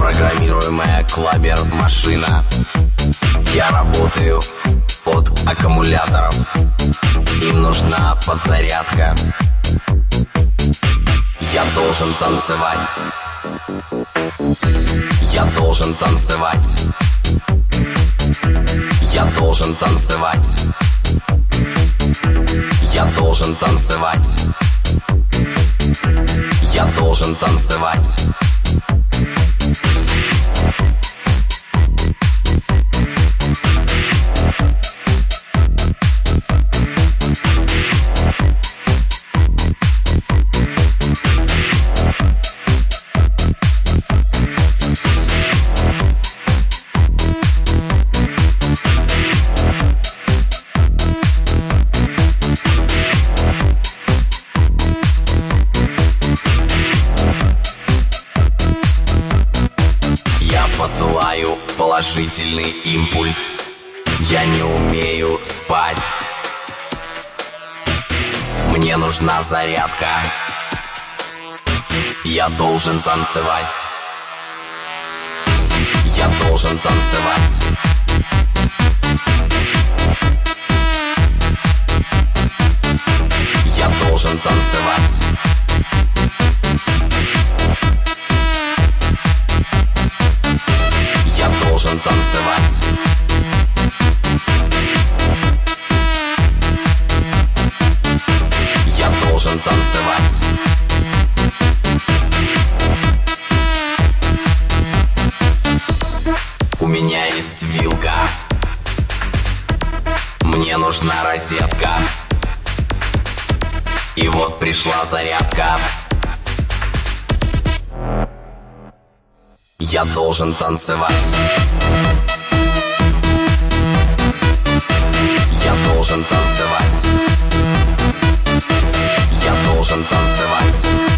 программируемая клабер-машина. Я работаю от аккумуляторов. Им нужна подзарядка. Я должен танцевать. Я должен танцевать. Я должен танцевать. Я должен танцевать. Я должен танцевать. Посылаю положительный импульс. Я не умею спать. Мне нужна зарядка. Я должен танцевать. Я должен танцевать. Я должен танцевать. Я должен танцевать. Я должен танцевать. У меня есть вилка. Мне нужна розетка. И вот пришла зарядка. Я должен танцевать. Я должен танцевать. Я должен танцевать.